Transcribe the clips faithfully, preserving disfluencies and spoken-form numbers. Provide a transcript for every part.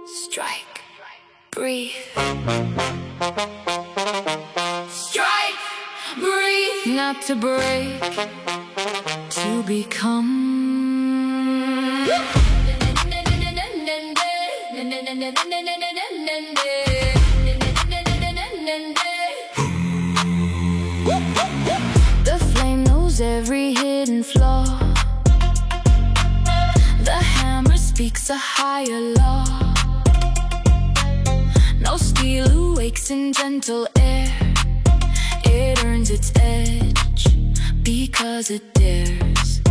Strike, breathe. Strike, breathe. Not to break, to become. The flame knows every hidden flaw. The hammer speaks a higher law. No steel awakes in gentle air. It earns its edge because it dares.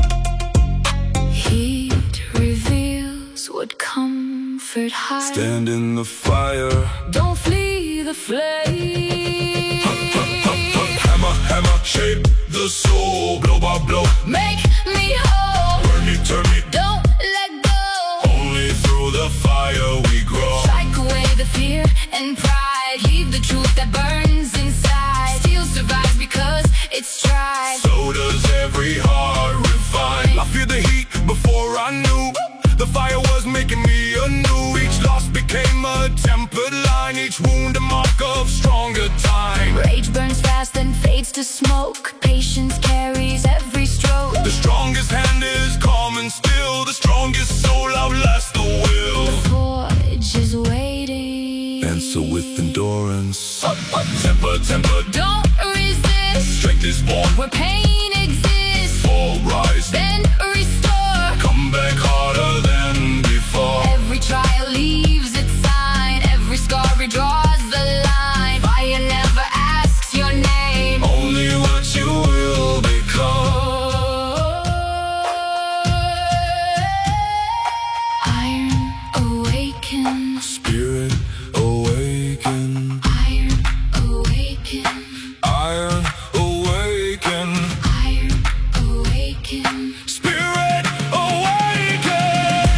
Heat reveals what comfort hides. Stand in the fire. Don't flee the flame. Hammer, hammer, shape the soul. Blow by blow, Make me whole. burn me, turn me. Don't let go. Only through the fire we grow. Strike away the fear and pride. Leave the truth that burns inside. Steel survives because it's tried. So does every heart refine. I feel the heat before I knew. The fire was making me anew. Each loss became a tempered line. Each wound a mark of stronger time. Rage burns fast and fades to smoke. Patience carries every stroke. The strongest hand is calm and still. The strongest soul outlasts the will. The forge is waiting. Answer with endurance. Temper, temper. Don't resist. Strength is born. Where pain exists. Fall, rise. Then restore. Come back harder than before. Every trial leaves its sign. Every scar redraws the line. Fire never asks your name. Only what you will become. Iron awaken. Spirit awaken. Iron awaken. Iron awaken. Iron awaken. Spirit awaken.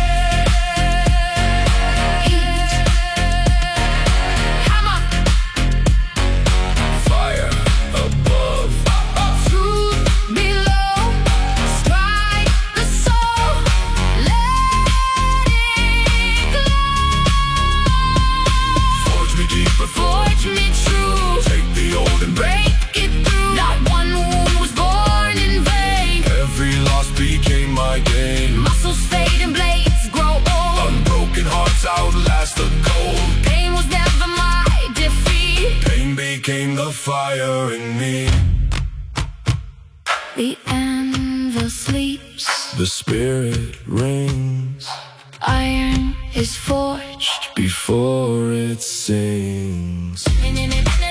Heat. Hammer. Fire above. Truth below. Strike the soul. Let it glow. Forge me deeper. Forge me true. Take the old and break. Break it through. Not one wound was born in vain. Every loss became my gain. Muscles fade and blades grow old. Unbroken hearts outlast the cold. Pain was never my defeat. Pain became the fire in me. The anvil sleeps. The spirit rings Iron is forged. before it sings. Na, na, na, na,